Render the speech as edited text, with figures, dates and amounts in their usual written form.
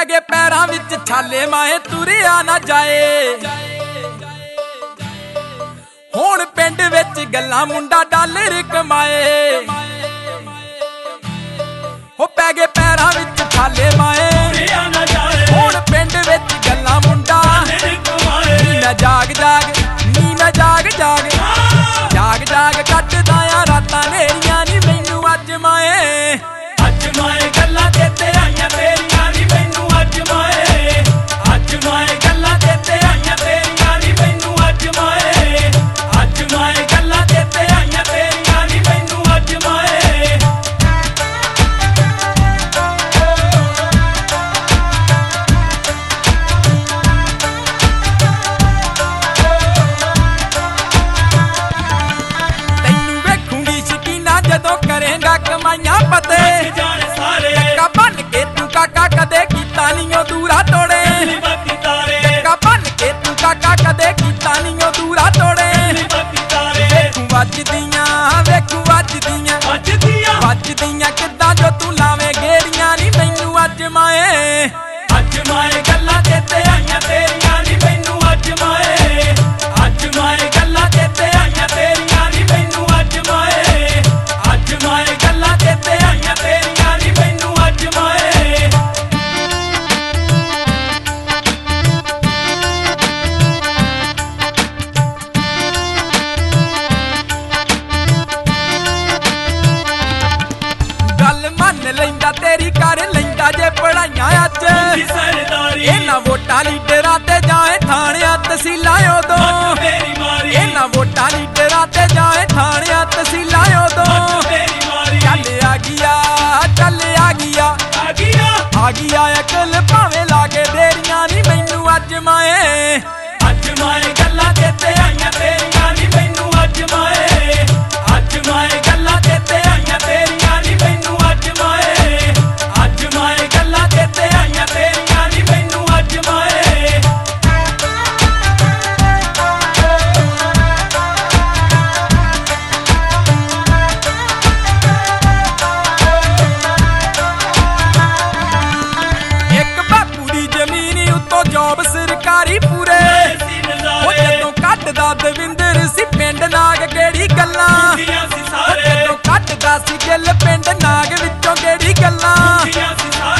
गए पैरां विच छाले माए तुरिया ना जाए हुण पिंड विच गल्लां मुंडा डॉलर कमाए हो पै गए पैरां विच छाले माए हुण पिंड विच गल्लां मुंडा नी मैं जाग जाग नी मैं जाग जाग जाग जाग कटदा आ रातां नेरियां नी मैनू अज माए गल्लां चेते आईयां तेरियां नी मैनू अज माए गल्लां चेते आईयां तेरियां नी मैनू अज माए गल्लां चेते आईयां तेरियां नी मैनू अज माए तैनू वेखूंगी शकीना जदों करेंगा कमाइयां पते चक्का बन के तू काका कदे कीता नी ओ दूरा तोड़े चक्का बन के तू काका कदे कीता नी ओ दूरा तोड़े वेखू वजदियां किद्दां जो तू लावे गेड़ियां नी मैनू अज माए गल्लां चेते आईयां तेरियां नी मैनू अज माए गल्लां चेते आईयां तेरियां नी मैनू अज माए गल्लां चेते आईयां तेरियां नी मैनू अज माए गल मन लैंदा तेरी कर लैंदा जे पढ़ाइयां अज इन्हां वोटां लीडरां ते जाए थाणियां तहसीलां उदों इन्हां वोटां लीडरां ते जाए थाणियां तहसीलां उदों आ गया अकल भावें लागे देरियां नी मैनू अज माए गल्लां चेते आईयां तेरियां नी मैनू अज माए गल्लां चेते आईयां तेरियां नी मैनू अज माए गल्लां चेते आईयां तेरियां नी मैनू अज माए जॉब सरकारी पूरे जदों कटदा दविंदर सी पिंड नाग केड़ी गल्लां जदों कटदा सी गिल पिंड नाग विचों केड़ी गल्लां